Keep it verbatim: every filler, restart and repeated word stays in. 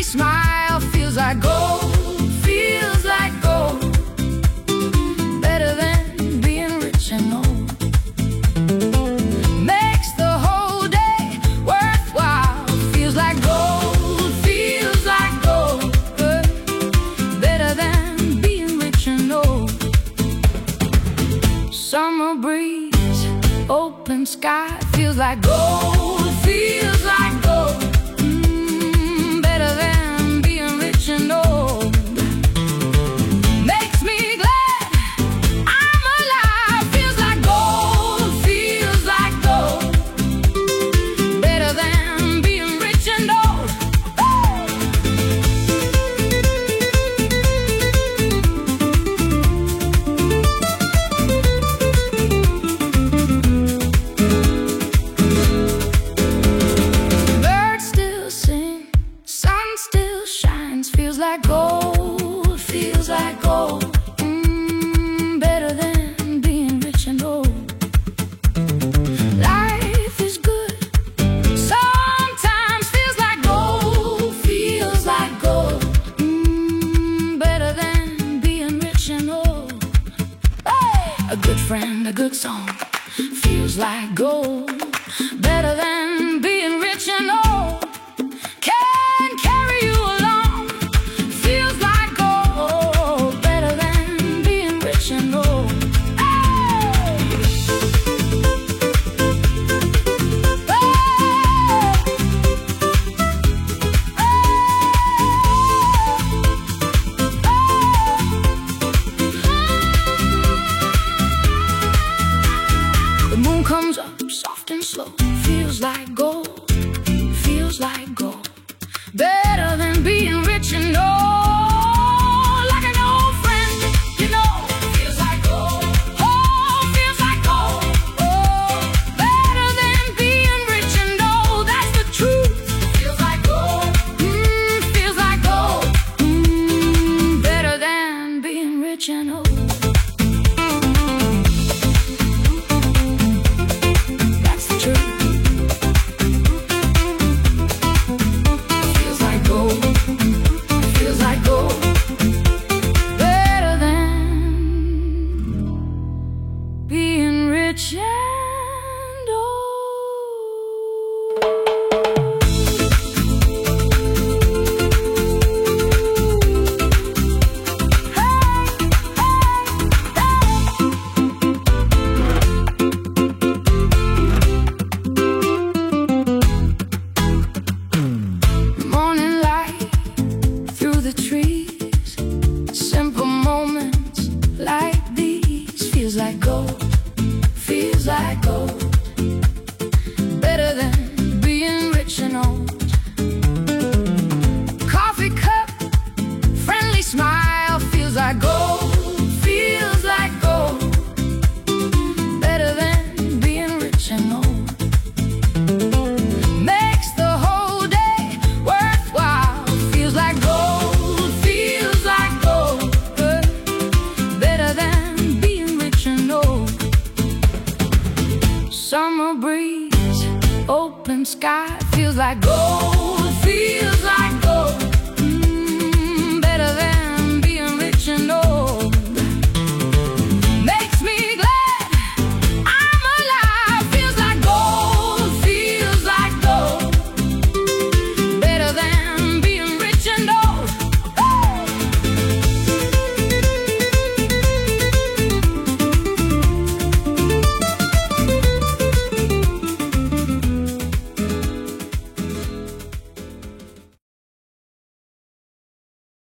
smile feels like gold, feels like gold. Better than being rich and old. Makes the whole day worthwhile. Feels like gold, feels like gold. Better than being rich and old. Summer breeze, open sky, feels like gold, feels like gold. Mm, better than being rich and old. Makes me glad I'm alive. Feels like gold, feels like gold. Better than being rich and old. Feels like gold, feels like gold. Mm, better than being rich and old. Life is good, sometimes feels like gold, feels like gold. Mm, better than being rich and old. Hey! A good friend, a good song, feels like gold. Better than